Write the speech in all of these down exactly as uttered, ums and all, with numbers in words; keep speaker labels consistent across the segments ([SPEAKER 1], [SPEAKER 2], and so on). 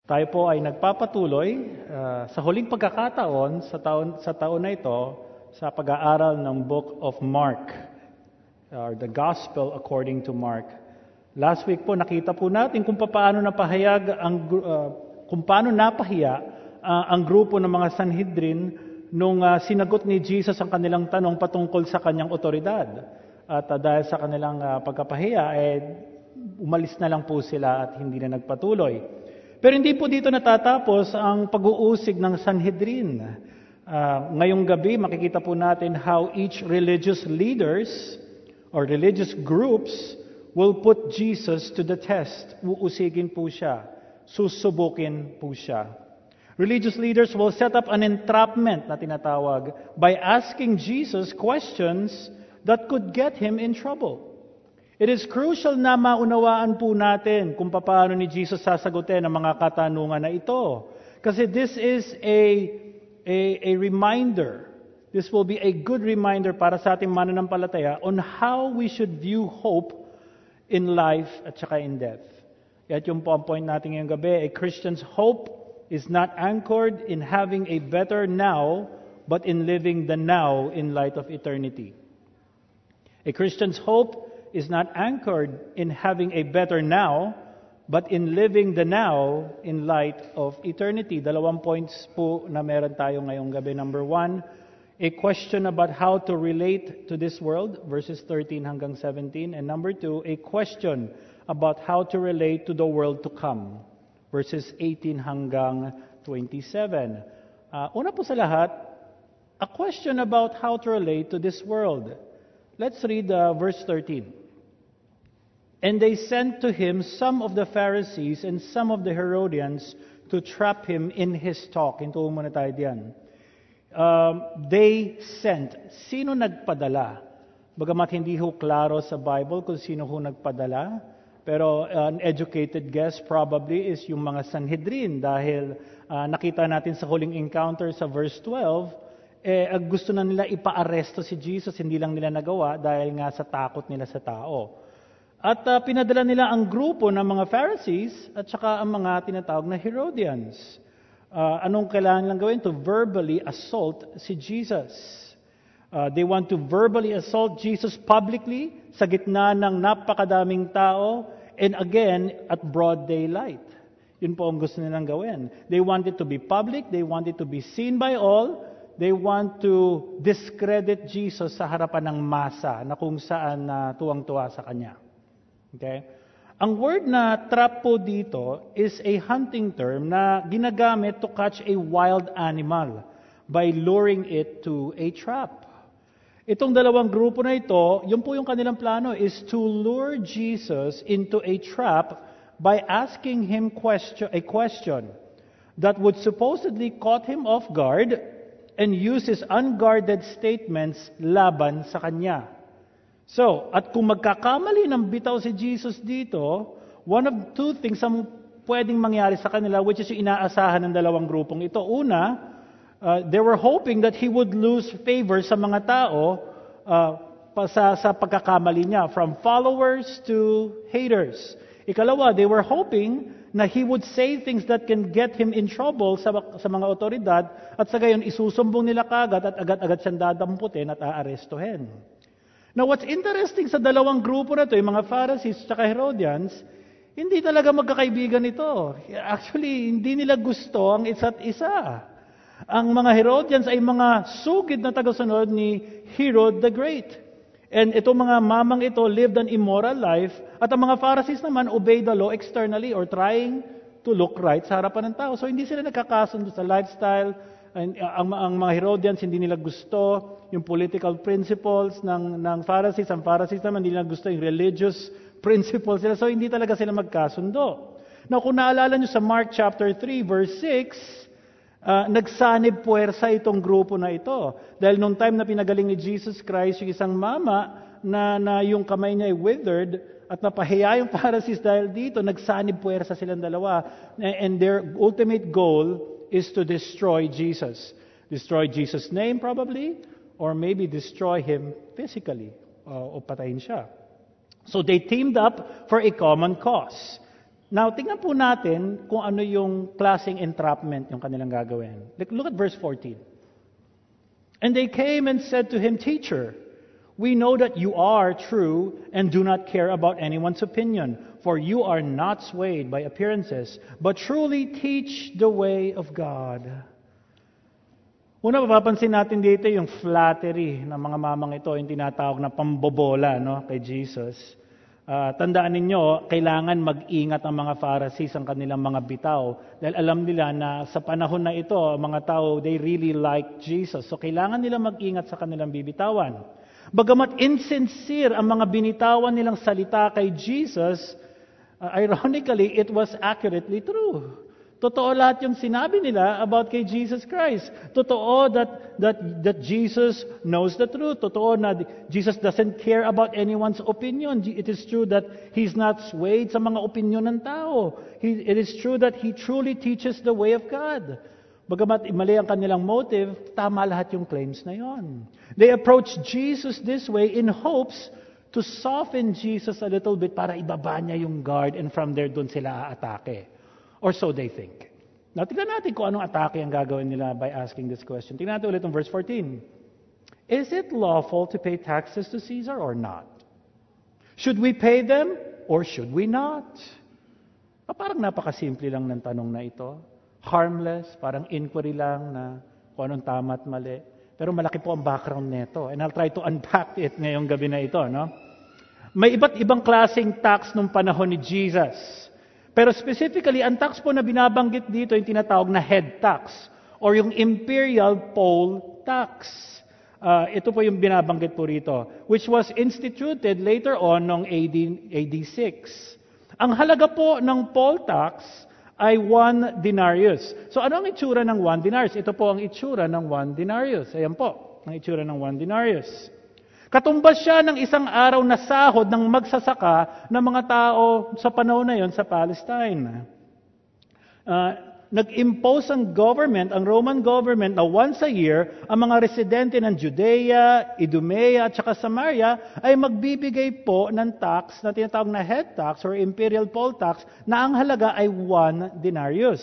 [SPEAKER 1] Tayo po ay nagpapatuloy uh, sa huling pagkakataon sa taon, sa taon na ito sa pag-aaral ng Book of Mark, or the Gospel according to Mark. Last week po nakita po natin kung paano napahayag ang uh, kung paano napahiya uh, ang grupo ng mga Sanhedrin nung uh, sinagot ni Jesus ang kanilang tanong patungkol sa kanyang otoridad. At uh, dahil sa kanilang uh, pagkapahiya, eh, umalis na lang po sila at hindi na nagpatuloy. Pero hindi po dito natatapos ang pag-uusig ng Sanhedrin. Uh, ngayong gabi, makikita po natin how each religious leaders or religious groups will put Jesus to the test. Uusigin po siya. Susubukin po siya. Religious leaders will set up an entrapment na tinatawag by asking Jesus questions that could get him in trouble. It is crucial na maunawaan po natin kung paano ni Jesus sasagutin ang mga katanungan na ito. Kasi this is a, a, a reminder. This will be a good reminder para sa ating mananampalataya on how we should view hope in life at saka in death. At yung po ang point natin ngayong gabi, a Christian's hope is not anchored in having a better now, but in living the now in light of eternity. A Christian's hope is not anchored in having a better now, but in living the now in light of eternity. Dalawang points po na meron tayo ngayong gabi. Number one, a question about how to relate to this world, verses thirteen hanggang seventeen. And number two, a question about how to relate to the world to come, verses eighteen hanggang twenty-seven. Uh, una po sa lahat, a question about how to relate to this world. Let's read uh, verse thirteen. And they sent to him some of the Pharisees and some of the Herodians to trap him in his talk. Ito muna tayo diyan. Um, they sent. Sino nagpadala? Bagamat hindi ho klaro sa Bible kung sino ho nagpadala. Pero uh, an educated guess probably is yung mga Sanhedrin. Dahil uh, nakita natin sa huling encounter sa verse twelve, eh, gusto na nila ipa-aresto si Jesus. Hindi lang nila nagawa dahil nga sa takot nila sa tao. At uh, pinadala nila ang grupo ng mga Pharisees at saka ang mga tinatawag na Herodians. Uh, anong kailangan lang gawin? To verbally assault si Jesus. Uh, they want to verbally assault Jesus publicly sa gitna ng napakadaming tao and again at broad daylight. Yun po ang gusto nilang gawin. They want it to be public. They want it to be seen by all. They want to discredit Jesus sa harapan ng masa na kung saan uh, tuwang-tuwa sa kanya. Okay? Ang word na trap po dito is a hunting term na ginagamit to catch a wild animal by luring it to a trap. Itong dalawang grupo na ito, yun po yung kanilang plano is to lure Jesus into a trap by asking him question, a question that would supposedly caught him off guard and use his unguarded statements laban sa kanya. So, at kung magkakamali ng bitaw si Jesus dito, one of two things ang pwedeng mangyari sa kanila, which is yung inaasahan ng dalawang grupong ito. Una, uh, they were hoping that he would lose favor sa mga tao uh, pa sa, sa pagkakamali niya, from followers to haters. Ikalawa, they were hoping na he would say things that can get him in trouble sa, sa mga otoridad, at sa gayon isusumbong nila kagad at agad-agad siyang dadamputin at aarestuhin. Now, what's interesting sa dalawang grupo na ito, yung mga Pharisees at Herodians, hindi talaga magkakaibigan ito. Actually, hindi nila gusto ang isa't isa. Ang mga Herodians ay mga sugid na tagasunod ni Herod the Great. And itong mga mamang ito lived an immoral life, at ang mga Pharisees naman obey the law externally or trying to look right sa harapan ng tao. So, hindi sila nagkakasundo sa lifestyle. Ang, ang, ang mga Herodians hindi nila gusto yung political principles ng, ng Pharisees. Ang Pharisees naman hindi nila gusto yung religious principles nila. So hindi talaga sila magkasundo. Now kung naalala nyo sa Mark chapter three verse six, uh, nagsanib puwersa itong grupo na ito. Dahil nung time na pinagaling ni Jesus Christ yung isang mama na, na yung kamay niya ay withered at napahiya yung Pharisees dahil dito, nagsanib puwersa silang dalawa. And their ultimate goal is to destroy Jesus. Destroy Jesus' name probably, or maybe destroy him physically, uh, o patayin siya. So they teamed up for a common cause. Now, tingnan po natin kung ano yung klaseng entrapment yung kanilang gagawin. Like, look at verse fourteen. And they came and said to him, Teacher, we know that you are true and do not care about anyone's opinion, for you are not swayed by appearances, but truly teach the way of God. Una, mapapansin natin dito yung flattery ng mga mamang ito, yung tinatawag na pambobola, no, kay Jesus. Uh, tandaan ninyo, kailangan mag-ingat ang mga Pharisees ang kanilang mga bitaw. Dahil alam nila na sa panahon na ito, mga tao, they really like Jesus. So kailangan nila mag-ingat sa kanilang bibitawan. Bagamat insincere ang mga binitawan nilang salita kay Jesus, uh, ironically, it was accurately true. Totoo lahat yung sinabi nila about kay Jesus Christ. Totoo that, that, that Jesus knows the truth. Totoo na Jesus doesn't care about anyone's opinion. It is true that He's not swayed sa mga opinion ng tao. He, it is true that He truly teaches the way of God. Bagamat mali ang kanilang motive, tama lahat yung claims na yon. They approached Jesus this way in hopes to soften Jesus a little bit para ibaba niya yung guard and from there dun sila aatake. Or so they think. Now, tignan natin kung anong atake ang gagawin nila by asking this question. Tignan natin ulit ang verse fourteen. Is it lawful to pay taxes to Caesar or not? Should we pay them or should we not? Ah, parang napakasimple lang ng tanong na ito. Harmless, parang inquiry lang na kung anong tama at mali. Pero malaki po ang background nito. And I'll try to unpack it ngayong gabi na ito. No? May iba't ibang klaseng tax nung panahon ni Jesus. Pero specifically, ang tax po na binabanggit dito yung tinatawag na head tax or yung imperial poll tax. Uh, ito po yung binabanggit po rito, which was instituted later on noong A D six. Ang halaga po ng poll tax ay one denarius. So ano ang itsura ng one denarius? Ito po ang itsura ng one denarius. Ayan po, ang itsura ng one denarius. Katumbas siya ng isang araw na sahod ng magsasaka ng mga tao sa panahon na yon sa Palestine. Uh, nag-impose ang government, ang Roman government, na once a year, ang mga residente ng Judea, Idumea, at saka Samaria ay magbibigay po ng tax na tinatawag na head tax or imperial poll tax na ang halaga ay one denarius.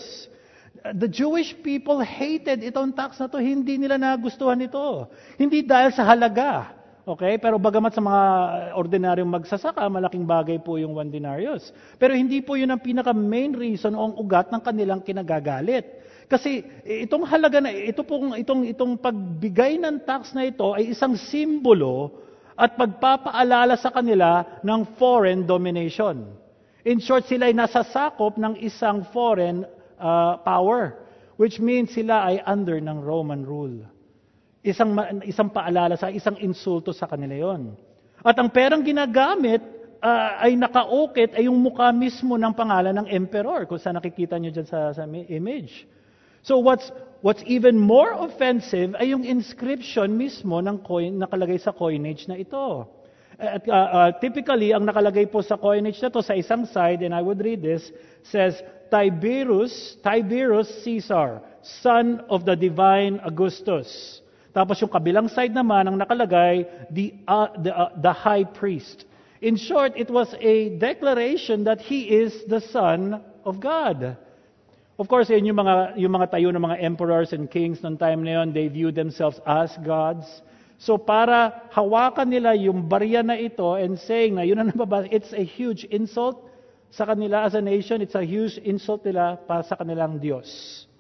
[SPEAKER 1] The Jewish people hated itong tax na to. Hindi nila nagustuhan ito. Hindi dahil sa halaga. Okay? Pero bagamat sa mga ordinaryong magsasaka, malaking bagay po yung one denarius. Pero hindi po yun ang pinaka-main reason o ang ugat ng kanilang kinagagalit. Kasi itong halaga na, ito pong, itong, itong pagbigay ng tax na ito ay isang simbolo at pagpapaalala sa kanila ng foreign domination. In short, sila ay nasasakop ng isang foreign uh, power, which means sila ay under ng Roman rule. Isang, isang paalala sa isang insulto sa kanila yon. At ang perang ginagamit uh, ay nakaukit ay yung mukha mismo ng pangalan ng emperor, kung saan nakikita nyo dyan sa, sa image. So what's, what's even more offensive ay yung inscription mismo ng coin nakalagay sa coinage na ito. At uh, uh, typically, ang nakalagay po sa coinage na to sa isang side, and I would read this, says, Tiberius, Tiberius Caesar, son of the divine Augustus. Tapos yung kabilang side naman ang nakalagay, the, uh, the, uh, the high priest. In short, it was a declaration that he is the Son of God. Of course, yun yung mga, yung mga tayo ng mga emperors and kings noong time na yun, they viewed themselves as gods. So para hawakan nila yung barya na ito and saying na yun ang nababasa, it's a huge insult sa kanila as a nation, it's a huge insult nila para sa kanilang Diyos.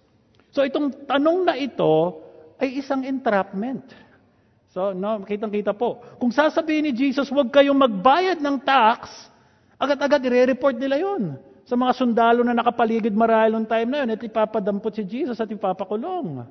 [SPEAKER 1] So itong tanong na ito, ay isang entrapment. So, no, kitang-kita po. Kung sasabihin ni Jesus, huwag kayong magbayad ng tax, agad-agad i-report nila yon sa mga sundalo na nakapaligid marahil noong time na yun at ipapadampot si Jesus at ipapakulong.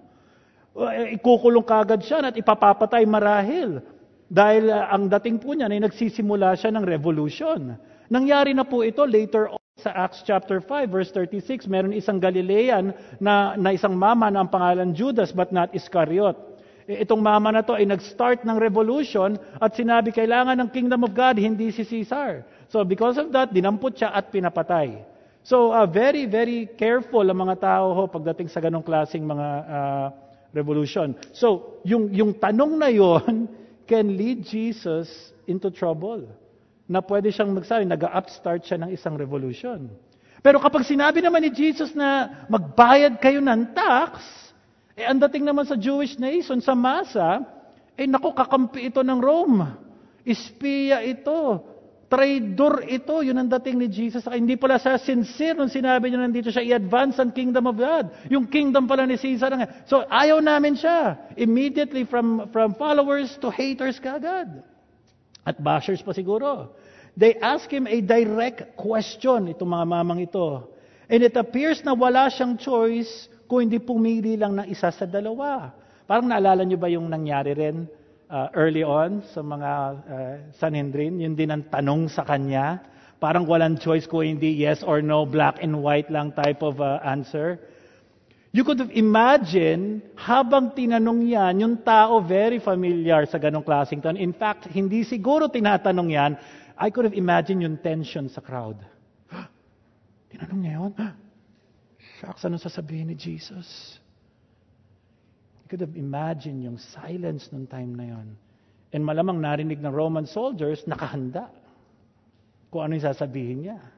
[SPEAKER 1] Ikukulong kagad siya at ipapapatay marahil. Dahil uh, ang dating po niya ay nagsisimula siya ng revolution. Nangyari na po ito later on. Sa Acts chapter five, verse thirty-six, meron isang Galilean na, na isang mama na ang pangalan Judas but not Iscariot. Itong mama na to ay nag-start ng revolution at sinabi kailangan ng kingdom of God, hindi si Caesar. So because of that, dinampot siya at pinapatay. So uh, very, very careful ang mga tao ho, pagdating sa ganong klaseng mga uh, revolution. So yung, yung tanong na yon can lead Jesus into trouble. Na pwede siyang magsabi, nag-upstart siya ng isang revolution. Pero kapag sinabi naman ni Jesus na magbayad kayo ng tax, eh ang dating naman sa Jewish nation, sa masa, eh naku, kakampi ito ng Rome. Espiya ito. Traidor ito. Yun ang dating ni Jesus. Hindi pala siya sincere nung sinabi niya nandito siya i-advance ang kingdom of God. Yung kingdom pala ni Caesar. So ayaw namin siya. Immediately from, from followers to haters kaagad. At bashers pa siguro. They ask him a direct question, itong mga mamang ito. And it appears na wala siyang choice kung hindi pumili lang ng isa sa dalawa. Parang naalala niyo ba yung nangyari rin uh, early on sa mga uh, Sanhedrin? Yun din ang tanong sa kanya. Parang walang choice kung hindi yes or no, black and white lang type of uh, answer. You could have imagined, habang tinanong yan, yung tao very familiar sa ganong klaseng tanong. In fact, hindi siguro tinatanong yan. I could have imagined yung tension sa crowd. Tinanong niya yun? Shucks, anong sasabihin ni Jesus? You could have imagined yung silence nung time na yon. And malamang narinig ng Roman soldiers, nakahanda. Kung ano yung sasabihin niya.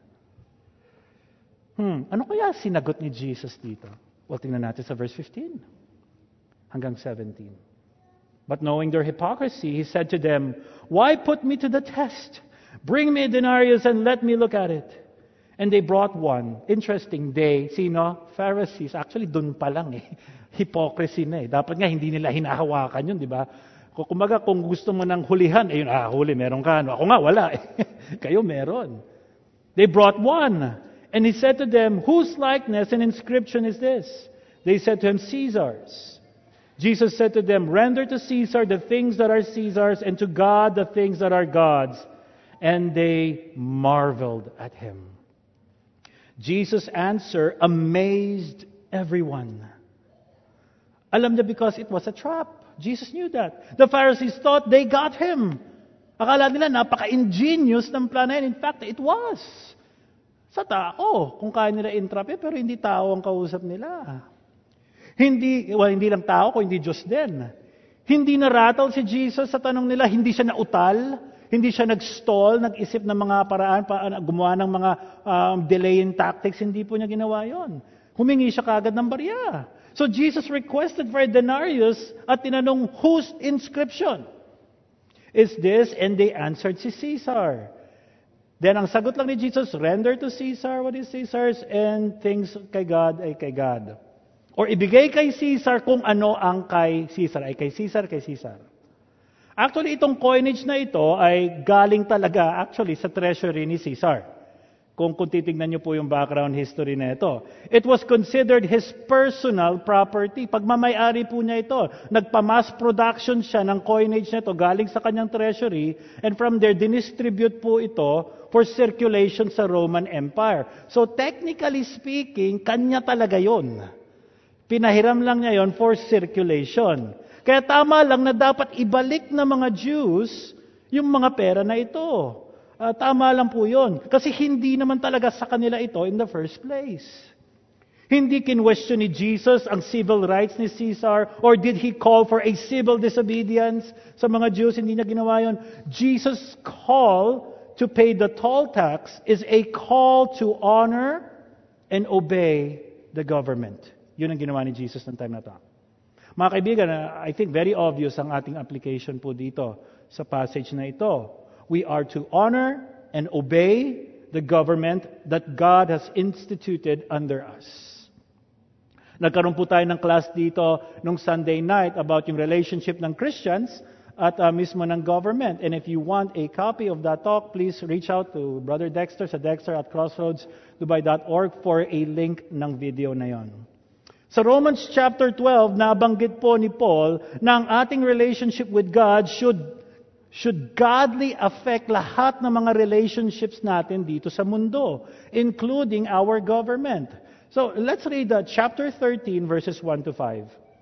[SPEAKER 1] Hmm, ano kaya sinagot ni Jesus dito? Well, tingnan natin sa verse fifteen hanggang seventeen. But knowing their hypocrisy, he said to them, "Why put me to the test? Bring me a denarius and let me look at it." And they brought one. Interesting, they, sino? Pharisees. Actually, dun pa lang eh. Hypocrisy na eh. Dapat nga hindi nila hinahawakan yun, di ba? Kumbaga, kung gusto mo ng hulihan, ayun, ah, huli, meron ka. Ako nga, wala eh. Kayo meron. They brought one. And he said to them, "Whose likeness and inscription is this?" They said to him, "Caesar's." Jesus said to them, "Render to Caesar the things that are Caesar's, and to God the things that are God's." And they marveled at him. Jesus' answer amazed everyone. Alam niya because it was a trap. Jesus knew that. The Pharisees thought they got him. Akala nila napaka-ingenious ng plan na yun. In fact, it was. Sa tao, kung kaya nila entrap eh, pero hindi tao ang kausap nila. Hindi, well, hindi lang tao, kung hindi Diyos din. Hindi narattle si Jesus sa tanong nila, hindi siya nautal. Hindi siya nag-stall, nag-isip ng mga paraan, pa, gumawa ng mga um, delaying tactics. Hindi po niya ginawa yon. Humingi siya kaagad ng barya. So Jesus requested for a denarius at tinanong, "Whose inscription is this?" And they answered, "Si Caesar." Then ang sagot lang ni Jesus, "Render to Caesar what is Caesar's, and things kay God ay kay God." Or ibigay kay Caesar kung ano ang kay Caesar. Ay kay Caesar, kay Caesar. Actually, itong coinage na ito ay galing talaga actually sa treasury ni Caesar. Kung, kung titignan niyo po yung background history na ito. It was considered his personal property. Pagmamayari po niya ito. Nagpa-mass production siya ng coinage na ito galing sa kanyang treasury, and from there, dinistribute po ito for circulation sa Roman Empire. So technically speaking, kanya talaga yon. Pinahiram lang niya yon for circulation. Kaya tama lang na dapat ibalik ng mga Jews yung mga pera na ito. Uh, tama lang po yun. Kasi hindi naman talaga sa kanila ito in the first place. Hindi kinwestiyon ni Jesus ang civil rights ni Caesar, or did he call for a civil disobedience sa mga Jews? Hindi niya ginawa yun. Jesus' call to pay the toll tax is a call to honor and obey the government. Yun ang ginawa ni Jesus ng time na ito. Mga kaibigan, I think very obvious ang ating application po dito sa passage na ito. We are to honor and obey the government that God has instituted under us. Nagkaroon po tayo ng class dito nung Sunday night about yung relationship ng Christians at uh, mismo ng government. And if you want a copy of that talk, please reach out to Brother Dexter sa Dexter at crossroads dubai dot org for a link ng video na yon. Sa Romans chapter twelve, nabanggit po ni Paul na ang ating relationship with God should, should godly affect lahat ng mga relationships natin dito sa mundo, including our government. So let's read uh, chapter thirteen, verses one to five.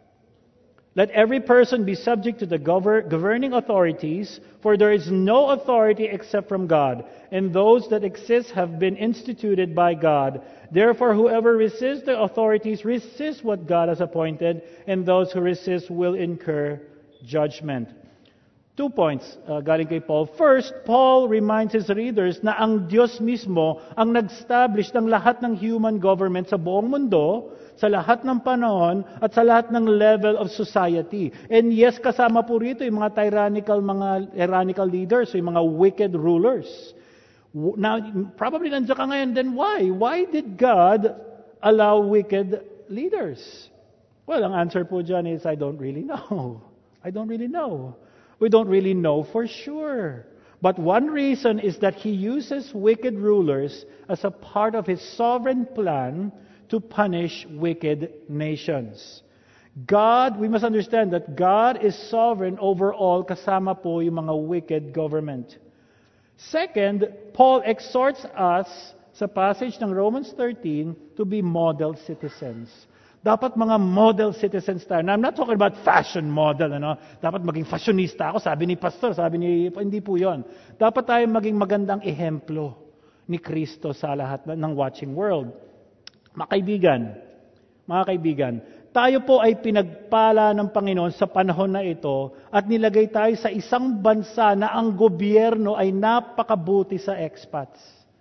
[SPEAKER 1] "Let every person be subject to the gover- governing authorities, for there is no authority except from God, and those that exist have been instituted by God. Therefore, whoever resists the authorities resists what God has appointed, and those who resist will incur judgment." Two points uh, galing kay Paul. First, Paul reminds his readers na ang Diyos mismo ang nag-establish ng lahat ng human government sa buong mundo, sa lahat ng panahon, at sa lahat ng level of society. And yes, kasama po rito yung mga tyrannical, mga tyrannical leaders, yung mga wicked rulers. Now, probably nandiyan ka ngayon, then why? Why did God allow wicked leaders? Well, ang answer po dyan is, I don't really know. I don't really know. We don't really know for sure. But one reason is that He uses wicked rulers as a part of His sovereign plan to punish wicked nations. God, we must understand that God is sovereign over all, kasama po yung mga wicked government. Second, Paul exhorts us sa passage ng Romans thirteen to be model citizens. Dapat mga model citizens tayo. Now, I'm not talking about fashion model. Ano? Dapat maging fashionista ako, sabi ni pastor, sabi ni... Hindi po yon. Dapat tayo maging magandang ehemplo ni Kristo sa lahat ng watching world. Mga kaibigan, mga kaibigan, tayo po ay pinagpala ng Panginoon sa panahon na ito at nilagay tayo sa isang bansa na ang gobyerno ay napakabuti sa expats.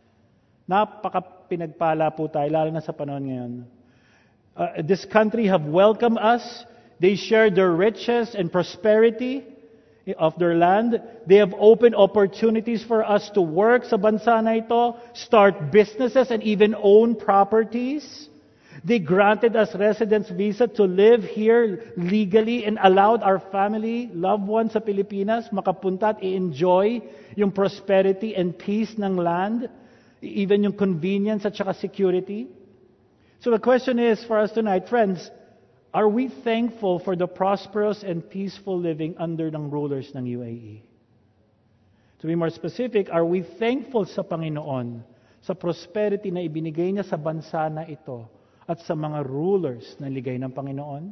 [SPEAKER 1] Napaka-pinagpala po tayo, lalo na sa panahon ngayon. Uh, this country have welcomed us. They share their riches and prosperity of their land. They have opened opportunities for us to work sa bansa na ito, start businesses, and even own properties. They granted us residence visa to live here legally and allowed our family, loved ones sa Pilipinas, makapunta at i-enjoy yung prosperity and peace ng land, even yung convenience at saka security. So the question is for us tonight, friends, are we thankful for the prosperous and peaceful living under ng rulers ng U A E? To be more specific, are we thankful sa Panginoon sa prosperity na ibinigay niya sa bansa na ito at sa mga rulers na ligay ng Panginoon?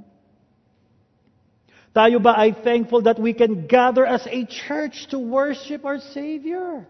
[SPEAKER 1] Tayo ba ay thankful that we can gather as a church to worship our Savior?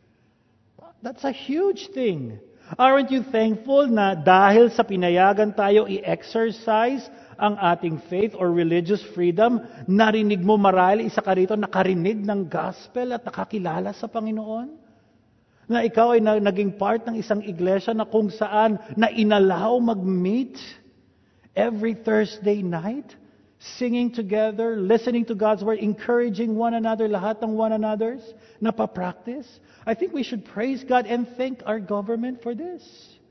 [SPEAKER 1] That's a huge thing. Aren't you thankful na dahil sa pinayagan tayo i-exercise ang ating faith or religious freedom, narinig mo marahil isa ka rito nakarinig ng gospel at nakakilala sa Panginoon? Na ikaw ay na, naging part ng isang iglesia na kung saan na inalaw mag-meet every Thursday night, singing together, listening to God's Word, encouraging one another, lahat ng one another's, napapractice. I think we should praise God and thank our government for this.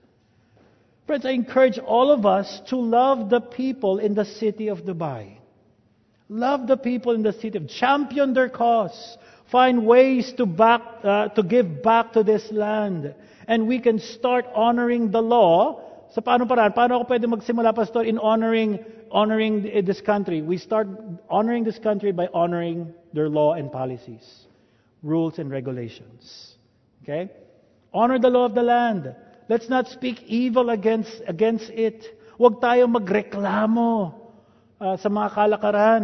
[SPEAKER 1] Friends, I encourage all of us to love the people in the city of Dubai. Love the people in the city of champion their cause. Find ways to back, uh, to give back to this land. And we can start honoring the law. Sa paano paraan? Paano ako pwede magsimula, Pastor, in honoring honoring this country? We start honoring this country by honoring their law and policies, rules and regulations. Okay? Honor the law of the land. Let's not speak evil against against it. Huwag tayo magreklamo uh, sa mga kalakaran.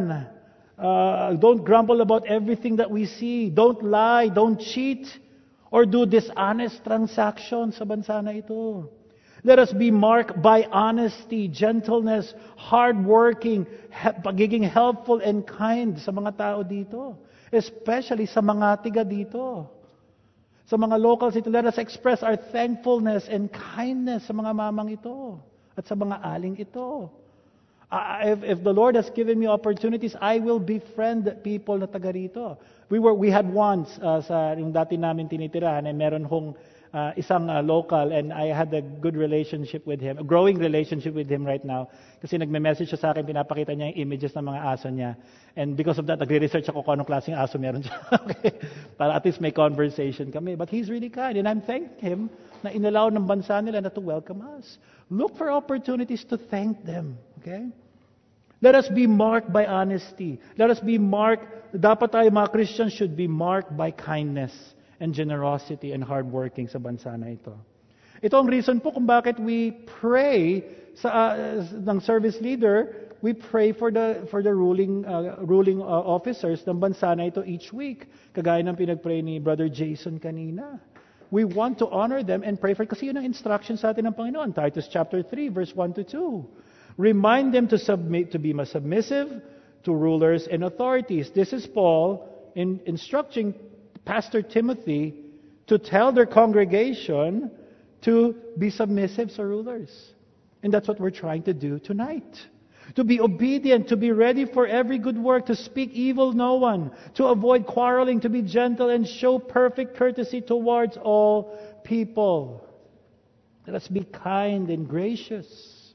[SPEAKER 1] Uh, don't grumble about everything that we see. Don't lie, don't cheat, or do dishonest transactions sa bansa na ito. Let us be marked by honesty, gentleness, hardworking, he- pagiging helpful and kind sa mga tao dito. Especially sa mga tiga dito. Sa mga locals ito, let us express our thankfulness and kindness sa mga mamang ito at sa mga aling ito. Uh, if, if the Lord has given me opportunities, I will befriend people na taga rito. We were we had once uh, sa yung dati namin tinitirahan, ay meron hong uh, isang uh, local, and I had a good relationship with him, a growing relationship with him right now. Kasi nagme-message siya sa akin, pinapakita niya yung images ng mga aso niya. And because of that, nagre-research ako kung anong klaseng aso meron siya. Okay? Para at least may conversation kami. But he's really kind, and I'm thanking him na inalaw ng bansa nila na to welcome us. Look for opportunities to thank them. Okay? Let us be marked by honesty. Let us be marked, dapat tayo mga Christians should be marked by kindness and generosity and hardworking sa bansa na ito. Ito ang reason po kung bakit we pray sa uh, ng service leader, we pray for the for the ruling uh, ruling uh, officers ng bansa na ito each week. Kagaya ng pinagpray ni Brother Jason kanina. We want to honor them and pray for, kasi yun ang instruction sa atin ng Panginoon. Titus chapter three, verse one to two. Remind them to submit, to be submissive to rulers and authorities. This is Paul in instructing Pastor Timothy to tell their congregation to be submissive sa rulers. And that's what we're trying to do tonight. To be obedient, to be ready for every good work, to speak evil no one, to avoid quarreling, to be gentle and show perfect courtesy towards all people. Let us be kind and gracious.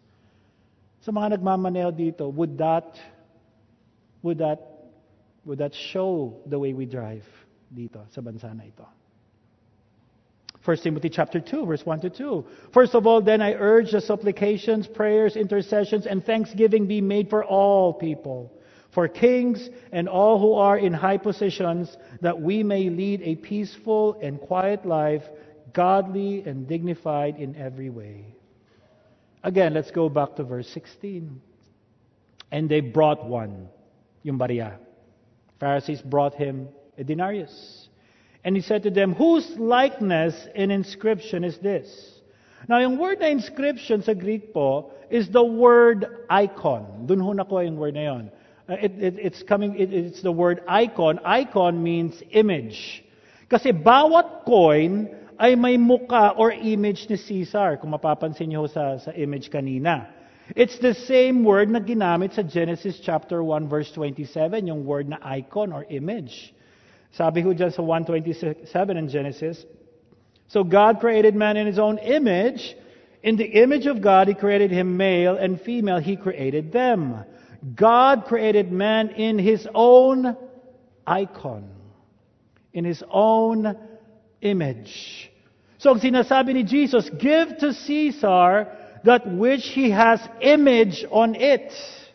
[SPEAKER 1] Sa mga nagmamaneho dito, would that would that would that show the way we drive dito sa bansa na ito? First Timothy chapter two, verse one to two. First of all, then I urge the supplications, prayers, intercessions, and thanksgiving be made for all people, for kings and all who are in high positions, that we may lead a peaceful and quiet life, godly and dignified in every way. Again, let's go back to verse sixteen. And they brought one, yung bariya. Pharisees brought him a denarius. And he said to them, whose likeness and inscription is this? Now, yung word na inscription sa Greek po is the word icon. Doon ho nakuha yung word na yun. Uh, it, it, it's coming. It, it's the word icon. Icon means image. Kasi bawat coin ay may muka or image ni Caesar. Kung mapapansin niyo sa, sa image kanina. It's the same word na ginamit sa Genesis chapter one verse twenty-seven, yung word na icon or image. Sabi ho dyan sa one twenty-seven in Genesis, so God created man in His own image. In the image of God, He created him, male and female, He created them. God created man in His own icon, in His own image. So ang sinasabi ni Jesus, give to Caesar that which he has image on it.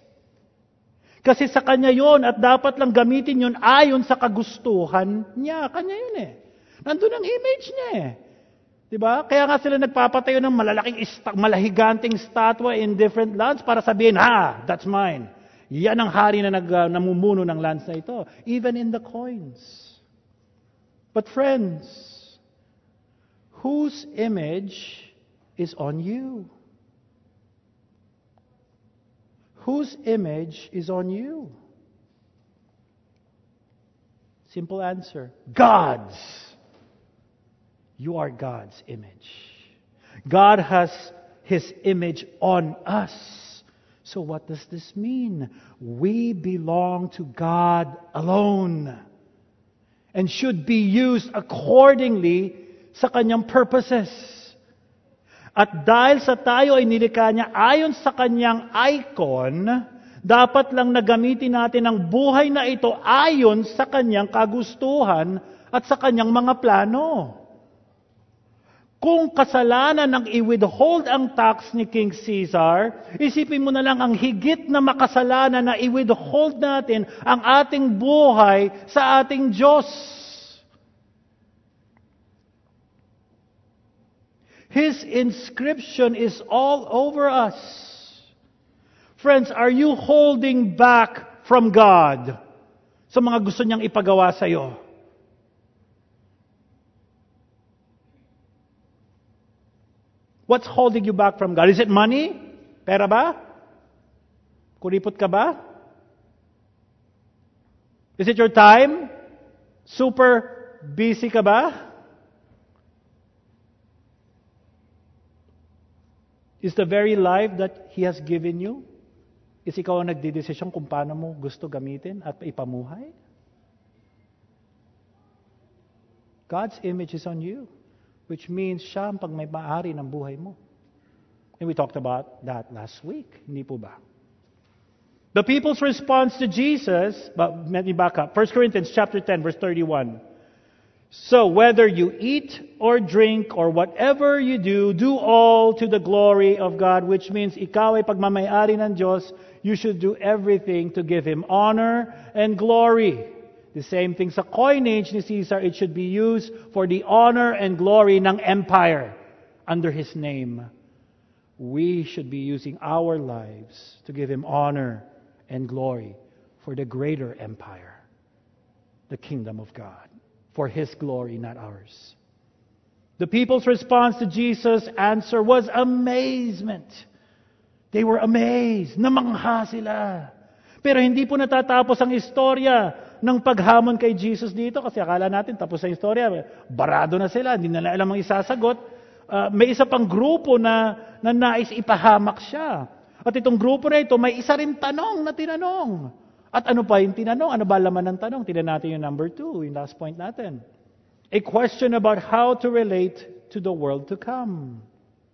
[SPEAKER 1] Kasi sa kanya yon at dapat lang gamitin yon ayon sa kagustuhan niya. Kanya yun eh. Nandun ang image niya eh. Diba? Kaya nga sila nagpapatayo ng malalaking, malahiganting statwa in different lands para sabihin, ha, that's mine. Yan ang hari na nag, uh, namumuno ng lands na ito. Even in the coins. But friends, whose image is on you? Whose image is on you? Simple answer. God's. You are God's image. God has His image on us. So what does this mean? We belong to God alone and should be used accordingly sa Kanyang purposes. At dahil sa tayo ay nilikha niya ayon sa kanyang icon, dapat lang nagamitin natin ang buhay na ito ayon sa kanyang kagustuhan at sa kanyang mga plano. Kung kasalanan ng i-withhold ang tax ni King Caesar, isipin mo na lang ang higit na makasalanan na i-withhold natin ang ating buhay sa ating Diyos. His inscription is all over us. Friends, are you holding back from God sa mga gusto niyang ipagawa sa iyo? What's holding you back from God? Is it money? Pera ba? Kuripot ka ba? Is it your time? Super busy ka ba? Is the very life that He has given you, is ikaw ang nagdidesisyon kung paano mo gusto gamitin at ipamuhay? God's image is on you, which means siya ang pagmay-ari ng buhay mo. And we talked about that last week, hindi po ba? The people's response to Jesus, but let me back up. First Corinthians chapter ten, verse thirty-one. So whether you eat or drink or whatever you do, do all to the glory of God, which means ikaw ay pagmamayari ng Diyos, you should do everything to give Him honor and glory. The same thing sa coinage ni Caesar, it should be used for the honor and glory ng empire under his name. We should be using our lives to give Him honor and glory for the greater empire, the kingdom of God. For His glory, not ours. The people's response to Jesus' answer was amazement. They were amazed. Namangha sila. Pero hindi po natatapos ang istorya. ng paghamon kay Jesus dito kasi akala natin tapos sa istorya, barado na sila, hindi na alam ang isasagot. Uh, may isa pang grupo na, na nais ipahamak siya. At itong grupo na ito, may isa rin tanong na tinanong. At ano pa yung tinanong? Ano ba laman ng tanong? Tingnan natin yung number two, yung last point natin. A question about how to relate to the world to come.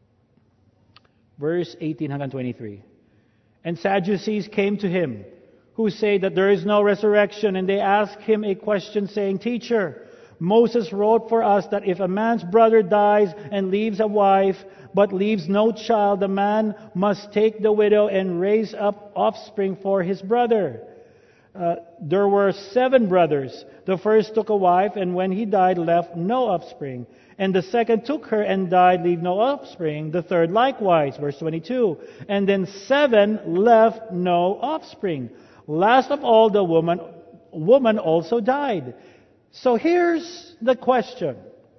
[SPEAKER 1] Verse eighteen hanggang twenty-three. And Sadducees came to him, who say that there is no resurrection, and they asked him a question, saying, Teacher, Moses wrote for us that if a man's brother dies and leaves a wife, but leaves no child, the man must take the widow and raise up offspring for his brother. Uh, there were seven brothers. The first took a wife, and when he died, left no offspring. And the second took her and died, leave no offspring. The third likewise, verse twenty-two. And then seven left no offspring. Last of all, the woman, woman also died. So here's the question.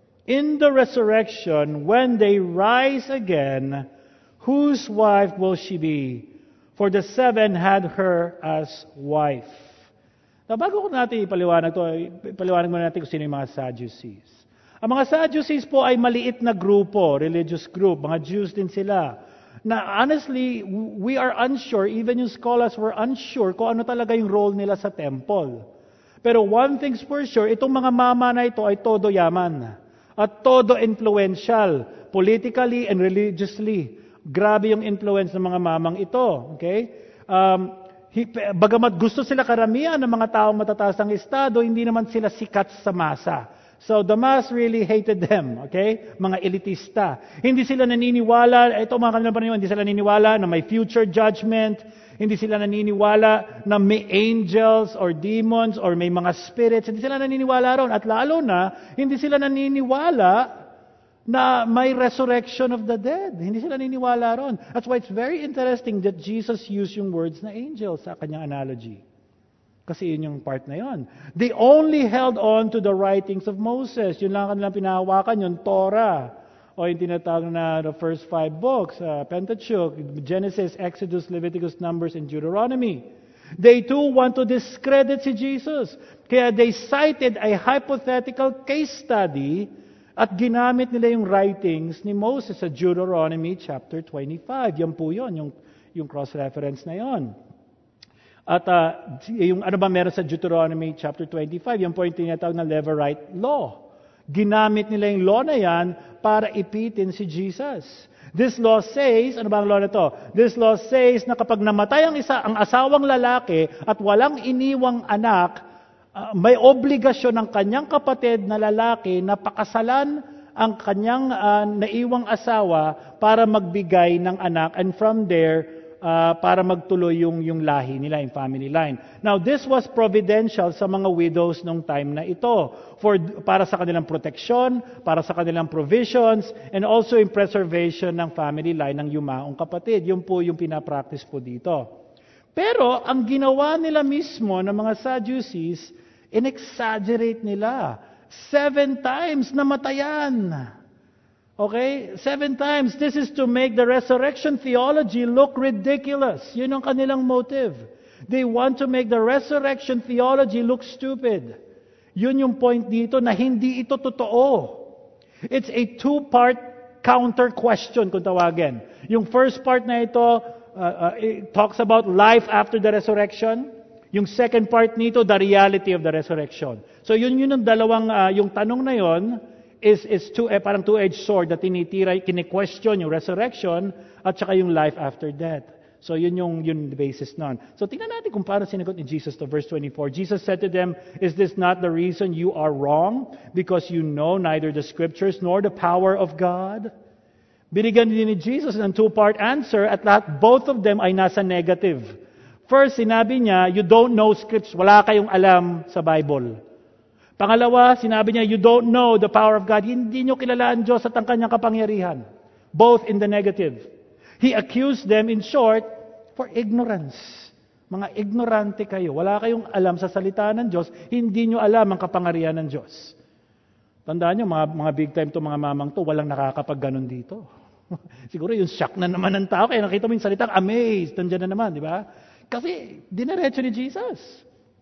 [SPEAKER 1] In the resurrection, when they rise again, whose wife will she be? For the seven had her as wife. Now, bago ko natin ipaliwanag to, ipaliwanag muna natin kung sino yung mga Sadducees. Ang mga Sadducees po ay maliit na grupo, religious group, mga Jews din sila. Na honestly, we are unsure, even yung scholars were unsure kung ano talaga yung role nila sa temple. Pero one thing's for sure, itong mga mama na ito ay todo yaman. At todo influential, politically and religiously. Grabe yung influence ng mga mamang ito. Okay? Um, bagamat gusto sila karamihan ng mga taong matataas ng estado, hindi naman sila sikat sa masa. So the mass really hated them, okay? Mga elitista. Hindi sila naniniwala, ito mga kanilang panahon, hindi sila naniniwala na may future judgment, hindi sila naniniwala na may angels or demons or may mga spirits, hindi sila naniniwala ron. At lalo na, hindi sila naniniwala na may resurrection of the dead. Hindi sila naniniwala ron. That's why it's very interesting that Jesus used yung words na angels sa kanyang analogy. Kasi yun yung part na yun. They only held on to the writings of Moses. Yun lang kanilang pinahawakan, yung Torah. O yung tinatawag na the first five books, uh, Pentateuch, Genesis, Exodus, Leviticus, Numbers, and Deuteronomy. They too want to discredit si Jesus. Kaya they cited a hypothetical case study at ginamit nila yung writings ni Moses sa Deuteronomy chapter twenty-five. Yan po yun, yung, yung cross-reference na yon. At uh, yung ano ba meron sa Deuteronomy chapter twenty-five, yan po yung tinatawag na Levirate law. Ginamit nila yung law na yan para ipitin si Jesus. This law says, ano ba ang law na to? This law says na kapag namatay ang isa, ang asawang lalaki at walang iniwang anak, uh, may obligasyon ng kanyang kapatid na lalaki na pakasalan ang kanyang uh, naiwang asawa para magbigay ng anak, and from there, Uh, para magtuloy yung, yung lahi nila, yung family line. Now, this was providential sa mga widows nung time na ito. For, para sa kanilang protection, para sa kanilang provisions, and also in preservation ng family line ng yumaong kapatid. Yun po yung pinapractice po dito. Pero, ang ginawa nila mismo ng mga Sadducees, in-exaggerate nila. Seven times namatayan. Okay? Seven times. This is to make the resurrection theology look ridiculous. Yun ang kanilang motive. They want to make the resurrection theology look stupid. Yun yung point dito na hindi ito totoo. It's a two-part counter question kung tawagin. Yung first part na ito, uh, uh, it talks about life after the resurrection. Yung second part nito, the reality of the resurrection. So yun yun ang dalawang, uh, yung tanong na yon, is is two eh, parang two-edged sword na tinitira, kine-question yung resurrection at saka yung life after death. So yun yung yun the basis nun. So tingnan natin kung paano sinagot ni Jesus to verse twenty-four. Jesus said to them, "Is this not the reason you are wrong? Because you know neither the scriptures nor the power of God?" Binigyan din ni Jesus ng two-part answer at lahat, both of them ay nasa negative. First, sinabi niya, you don't know scripts. Wala kayong alam sa Bible. Pangalawa, sinabi niya, you don't know the power of God. Hindi nyo kilala ang Diyos at ang kanyang kapangyarihan. Both in the negative. He accused them, in short, for ignorance. Mga ignorante kayo. Wala kayong alam sa salita ng Diyos. Hindi nyo alam ang kapangyarihan ng Diyos. Tandaan nyo, mga, mga big time to, mga mamang to, walang nakakapag-ganon dito. Siguro yung shock na naman ng tao. Kaya nakita mo yung salitang amazed. Nandiyan na naman, di ba? Kasi, dinaretso ni Jesus.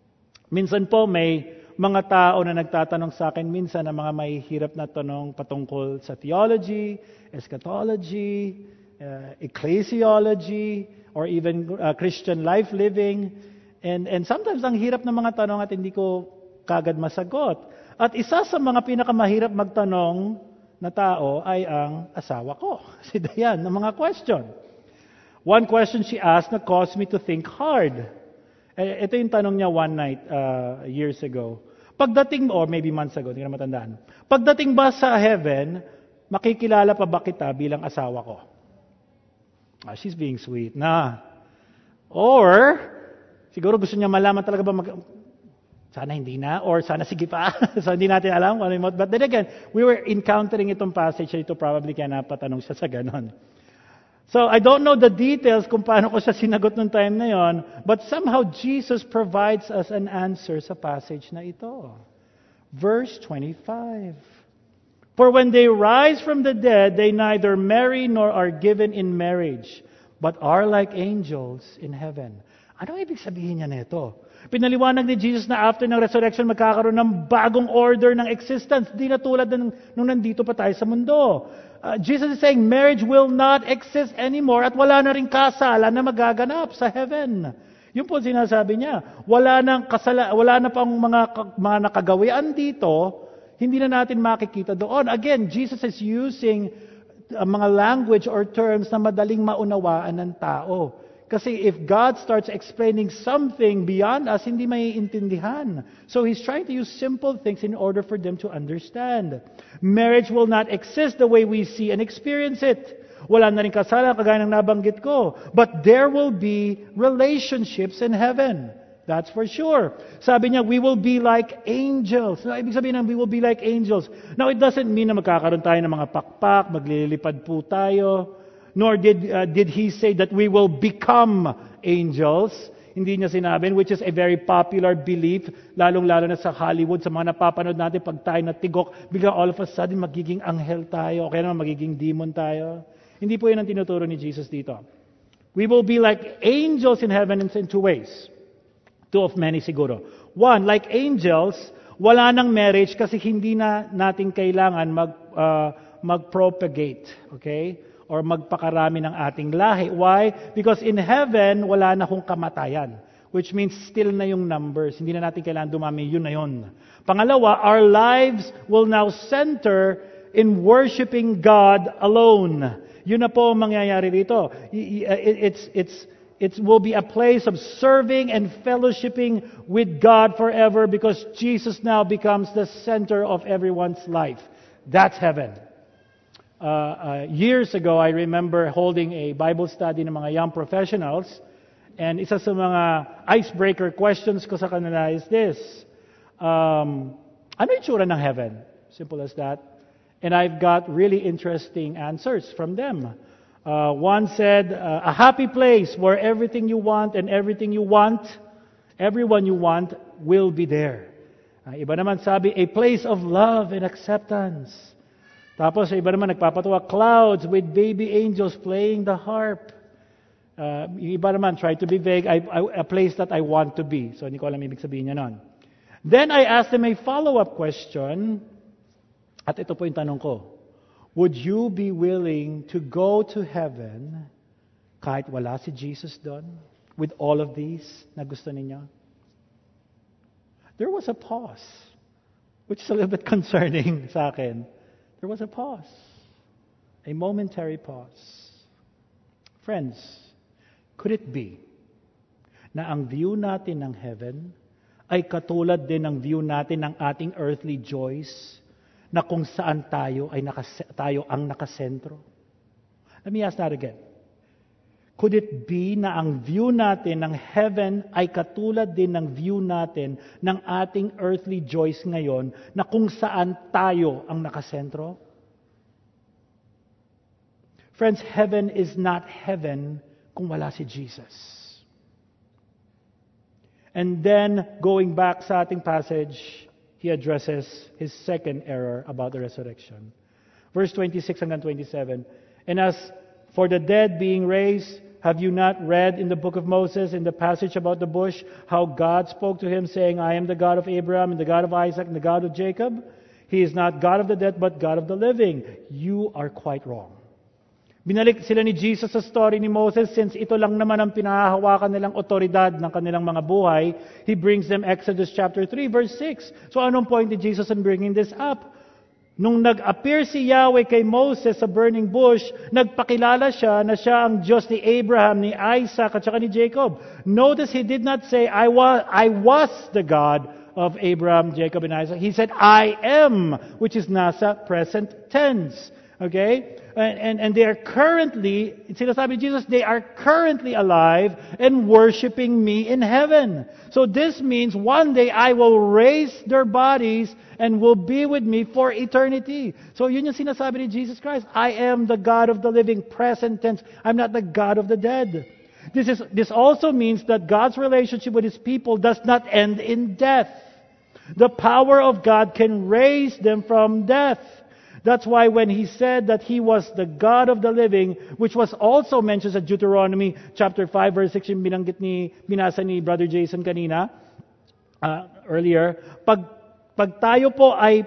[SPEAKER 1] Minsan po may mga tao na nagtatanong sa akin minsan na mga mahihirap na tanong patungkol sa theology, eschatology, uh, ecclesiology, or even uh, Christian life living. And, and sometimes ang hirap ng mga tanong at hindi ko kagad masagot. At isa sa mga pinakamahirap magtanong na tao ay ang asawa ko, si Dayan, ng mga question. One question she asked na caused me to think hard. Eh, ito yung tanong niya one night, uh, years ago. Pagdating, or maybe months ago, hindi ko na matandaan. Pagdating ba sa heaven, makikilala pa ba kita bilang asawa ko? Ah, she's being sweet na. Or, siguro gusto niya malaman talaga ba mag... Sana hindi na, or sana sige pa. So hindi natin alam kung ano yung... But then again, we were encountering itong passage na ito, probably kaya napatanong siya sa ganon. So I don't know the details kung paano ko siya sinagot nung time na yon, but somehow Jesus provides us an answer sa passage na ito. Verse twenty-five. For when they rise from the dead, they neither marry nor are given in marriage, but are like angels in heaven. Ano ibig sabihin niya nito? Pinaliwanag ni Jesus na after ng resurrection, magkakaroon ng bagong order ng existence. Di na tulad ng, nung nandito pa tayo sa mundo. Uh, Jesus is saying marriage will not exist anymore at wala na rin kasalan na magaganap sa heaven. Yun po sinasabi niya. Wala nang kasala, wala na pang mga, mga nakagawian dito, hindi na natin makikita doon. Again, Jesus is using uh, mga language or terms na madaling maunawaan ng tao. Kasi if God starts explaining something beyond us, hindi maiintindihan. So He's trying to use simple things in order for them to understand. Marriage will not exist the way we see and experience it. Wala na rin kasalan, kagaya ng nabanggit ko. But there will be relationships in heaven. That's for sure. Sabi niya, we will be like angels. So, ibig sabihin ng we will be like angels. Now, it doesn't mean na magkakaroon tayo ng mga pakpak, maglilipad po tayo. Nor did uh, did he say that we will become angels. Hindi niya sinabi, which is a very popular belief, lalong-lalo na sa Hollywood, sa mga napapanood natin, pag tayo natigok, bigla all of a sudden magiging anghel tayo, o kaya naman magiging demon tayo. Hindi po yun ang tinuturo ni Jesus dito. We will be like angels in heaven in two ways. Two of many siguro. One, like angels, wala nang marriage kasi hindi na natin kailangan mag, uh, mag-propagate. Okay? Or magpakarami ng ating lahi. Why? Because in heaven, wala na kong kamatayan. Which means still na yung numbers. Hindi na natin kailangan dumami, yun na yun. Pangalawa, our lives will now center in worshiping God alone. Yun na po ang mangyayari dito. It's, it's, it will be a place of serving and fellowshipping with God forever because Jesus now becomes the center of everyone's life. That's heaven. Uh, uh, years ago, I remember holding a Bible study ng mga young professionals, and isa sa mga icebreaker questions ko sa kanila is this, um, ano yung tsura ng heaven? Simple as that. And I've got really interesting answers from them. Uh, one said, uh, a happy place where everything you want and everything you want, everyone you want will be there. Uh, iba naman sabi, a place of love and acceptance. Tapos, iba naman nagpapatawa, clouds with baby angels playing the harp. Uh, iba naman, try to be vague, I, I, a place that I want to be. So, hindi ko alam ibig sabihin niya nun. Then, I asked them a follow-up question. At ito po yung tanong ko. Would you be willing to go to heaven kahit wala si Jesus doon? With all of these na gusto ninyo? There was a pause. Which is a little bit concerning sa akin. There was a pause. A momentary pause. Friends, could it be na ang view natin ng heaven ay katulad din ng view natin ng ating earthly joys na kung saan tayo ay nakas- tayo ang nakasentro? Let me ask that again. Could it be na ang view natin ng heaven ay katulad din ng view natin ng ating earthly joys ngayon na kung saan tayo ang nakasentro? Friends, heaven is not heaven kung wala si Jesus. And then, going back sa ating passage, he addresses his second error about the resurrection. Verse twenty-six hanggang twenty-seven. And as for the dead being raised, have you not read in the book of Moses, in the passage about the bush, how God spoke to him saying, I am the God of Abraham and the God of Isaac and the God of Jacob? He is not God of the dead but God of the living. You are quite wrong. Binalik sila ni Jesus sa story ni Moses, since ito lang naman ang pinahahawakan nilang otoridad ng kanilang mga buhay. He brings them Exodus chapter three, verse six. So anong point ni Jesus in bringing this up? Nung nag-appear si Yahweh kay Moses sa burning bush, nagpakilala siya na siya ang Diyos ni Abraham, ni Isaac, at saka ni Jacob. Notice he did not say, I was, I was the God of Abraham, Jacob, and Isaac. He said, I am, which is nasa present tense. Okay? And, and, and they are currently, sinasabi ni Jesus, they are currently alive and worshiping me in heaven. So this means one day I will raise their bodies and will be with me for eternity. So yun yung sinasabi ni Jesus Christ. I am the God of the living, present tense. I'm not the God of the dead. This is, this also means that God's relationship with His people does not end in death. The power of God can raise them from death. That's why when He said that He was the God of the living, which was also mentioned in Deuteronomy chapter five, verse six, yung binanggit ni, binasa ni Brother Jason kanina, uh, earlier, pag, pag tayo po ay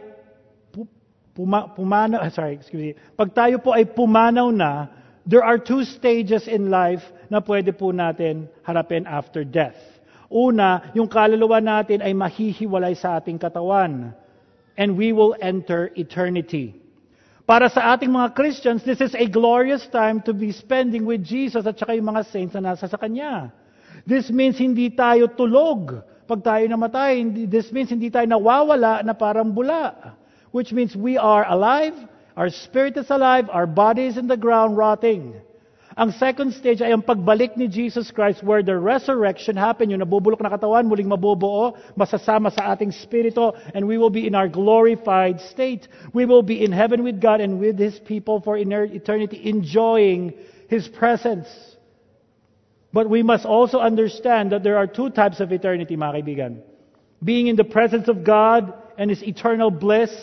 [SPEAKER 1] puma, pumanaw, sorry, excuse me, pag tayo po ay pumanaw na, there are two stages in life na pwede po natin harapin after death. Una, yung kaluluwa natin ay mahihiwalay sa ating katawan, and we will enter eternity. Para sa ating mga Christians, this is a glorious time to be spending with Jesus at saka yung mga saints na nasa sa Kanya. This means hindi tayo tulog pag tayo namatay. This means hindi tayo nawawala na parang bula. Which means we are alive, our spirit is alive, our body is in the ground rotting. Ang second stage ay ang pagbalik ni Jesus Christ, where the resurrection happened. Yung nabubulok na katawan, muling mabubuo, masasama sa ating spirito, and we will be in our glorified state. We will be in heaven with God and with His people for eternity, enjoying His presence. But we must also understand that there are two types of eternity, mga kaibigan. Being in the presence of God and His eternal bliss,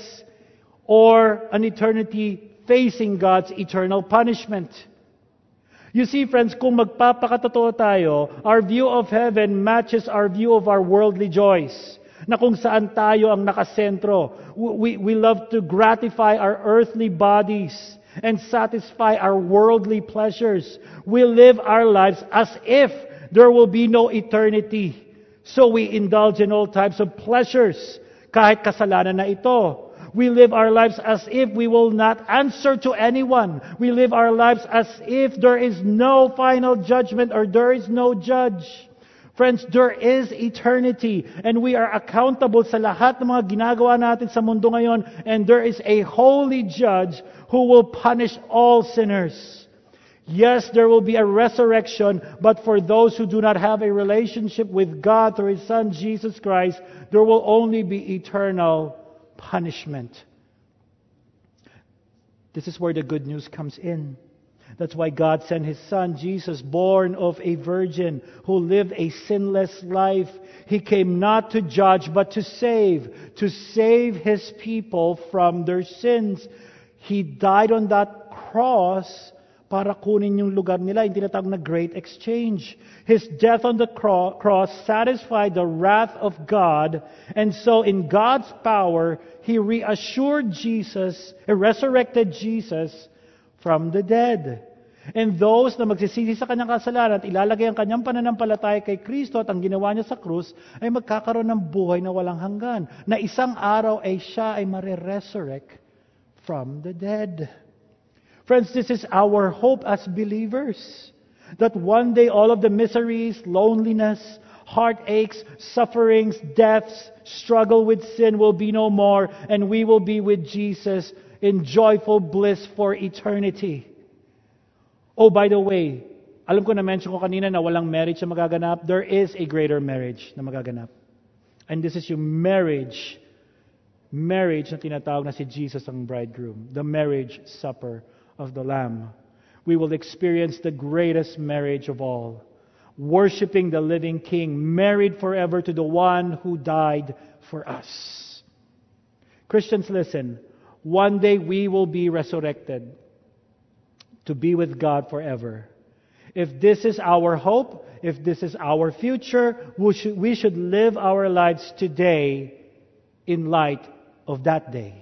[SPEAKER 1] or an eternity facing God's eternal punishment. You see, friends, kung magpapakatotoo tayo, our view of heaven matches our view of our worldly joys. Na kung saan tayo ang nakasentro. We, we love to gratify our earthly bodies and satisfy our worldly pleasures. We live our lives as if there will be no eternity. So we indulge in all types of pleasures, kahit kasalanan na ito. We live our lives as if we will not answer to anyone. We live our lives as if there is no final judgment or there is no judge. Friends, there is eternity and we are accountable sa lahat ng mga ginagawa natin sa mundo ngayon, and there is a holy judge who will punish all sinners. Yes, there will be a resurrection, but for those who do not have a relationship with God through His Son, Jesus Christ, there will only be eternal punishment. This is where the good news comes in. That's why God sent His Son, Jesus, born of a virgin, who lived a sinless life. He came not to judge, but to save, to save His people from their sins. He died on that cross para kunin yung lugar nila, yung tinatawag na great exchange. His death on the cro- cross satisfied the wrath of God, and so in God's power, He reassured Jesus, uh, resurrected Jesus from the dead. And those na magsisisi sa kanyang kasalanan at ilalagay ang kanyang pananampalataya kay Kristo at ang ginawa niya sa krus, ay magkakaroon ng buhay na walang hanggan, na isang araw ay siya ay mare-resurrect from the dead. Friends, this is our hope as believers, that one day all of the miseries, loneliness, heartaches, sufferings, deaths, struggle with sin will be no more, and we will be with Jesus in joyful bliss for eternity. Oh, by the way, alam ko na-mention ko kanina na walang marriage na magaganap. There is a greater marriage na magaganap. And this is yung marriage, marriage na tinatawag na si Jesus ang bridegroom, the marriage supper of the Lamb. We will experience the greatest marriage of all, worshiping the living King, married forever to the one who died for us. Christians, listen. One day we will be resurrected to be with God forever. If this is our hope, if this is our future, we should, we should live our lives today in light of that day.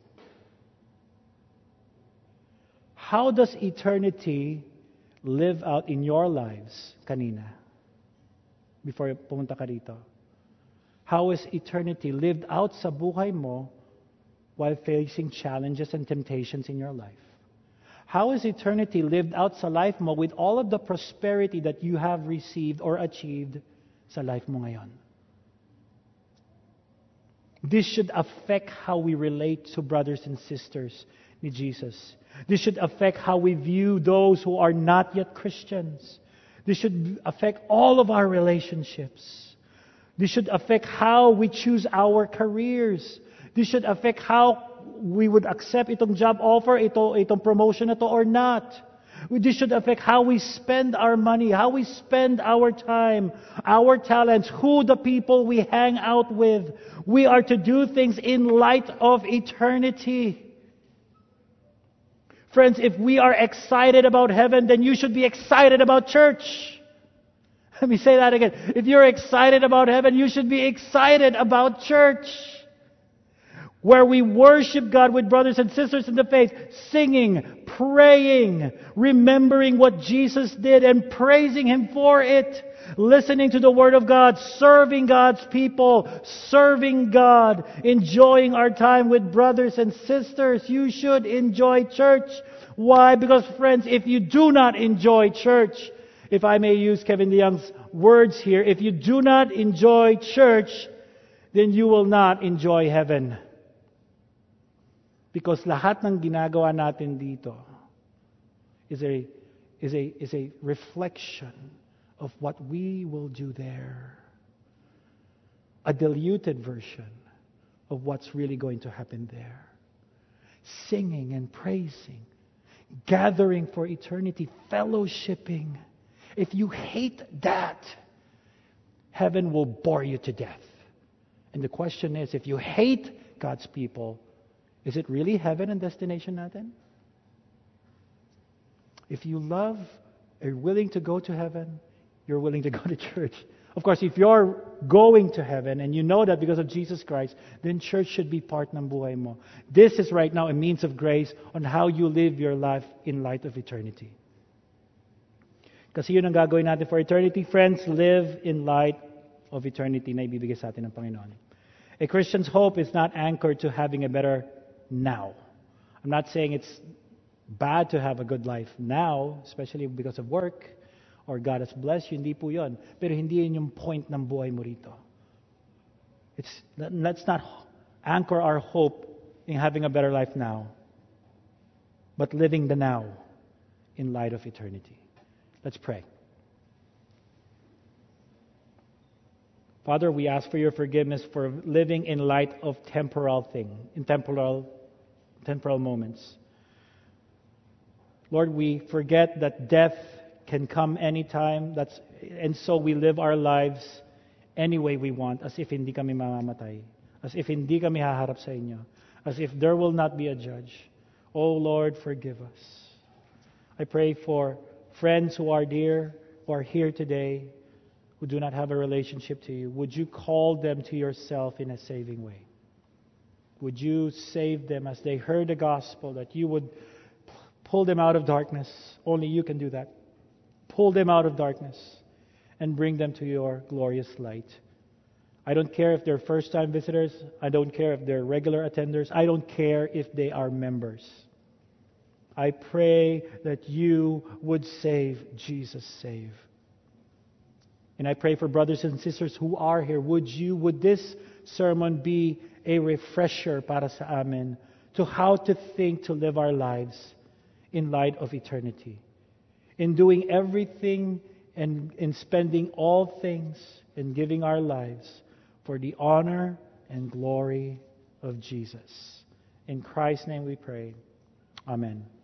[SPEAKER 1] How does eternity live out in your lives kanina? Before pumunta ka rito. How is eternity lived out sa buhay mo while facing challenges and temptations in your life? How is eternity lived out sa life mo with all of the prosperity that you have received or achieved sa life mo ngayon? This should affect how we relate to brothers and sisters ni Jesus. This should affect how we view those who are not yet Christians. This should affect all of our relationships. This should affect how we choose our careers. This should affect how we would accept itong job offer, ito, itong promotion na to or not. This should affect how we spend our money, how we spend our time, our talents, who the people we hang out with. We are to do things in light of eternity. Friends, if we are excited about heaven, then you should be excited about church. Let me say that again. If you're excited about heaven, you should be excited about church. Where we worship God with brothers and sisters in the faith, singing, praying, remembering what Jesus did and praising Him for it, listening to the Word of God, serving God's people, serving God, enjoying our time with brothers and sisters. You should enjoy church. Why? Because friends, if you do not enjoy church, if I may use Kevin DeYoung's words here, if you do not enjoy church, then you will not enjoy heaven. Because lahat ng ginagawa natin dito is a, is a, is a reflection of what we will do there. A diluted version of what's really going to happen there. Singing and praising, gathering for eternity, fellowshipping. If you hate that, heaven will bore you to death. And the question is, if you hate God's people, is it really heaven and destination natin? If you love, are willing to go to heaven, you're willing to go to church. Of course, if you're going to heaven and you know that because of Jesus Christ, then church should be part ng buhay mo. This is right now a means of grace on how you live your life in light of eternity. Kasi yun ang gagawin natin for eternity. Friends, live in light of eternity na ibibigay sa atin ng Panginoon. A Christian's hope is not anchored to having a better now. I'm not saying it's bad to have a good life now, especially because of work, or God has blessed you, hindi po yun. Pero hindi yun yung point ng buhay mo rito. It's, let's not anchor our hope in having a better life now, but living the now in light of eternity. Let's pray. Father, we ask for your forgiveness for living in light of temporal thing, in temporal, temporal moments. Lord, we forget that death can come anytime. That's, and so we live our lives any way we want, as if hindi kami mamamatay, as if hindi kami haharap sa inyo, as if there will not be a judge. Oh Lord, forgive us. I pray for friends who are dear, who are here today, who do not have a relationship to you. Would you call them to yourself in a saving way? Would you save them as they heard the gospel, that you would pull them out of darkness? Only you can do that. Pull them out of darkness and bring them to your glorious light. I don't care if they're first-time visitors. I don't care if they're regular attenders. I don't care if they are members. I pray that you would save. Jesus, save. And I pray for brothers and sisters who are here. Would you, would this sermon be a refresher para sa amin to how to think, to live our lives in light of eternity. In doing everything and in spending all things and giving our lives for the honor and glory of Jesus. In Christ's name we pray. Amen.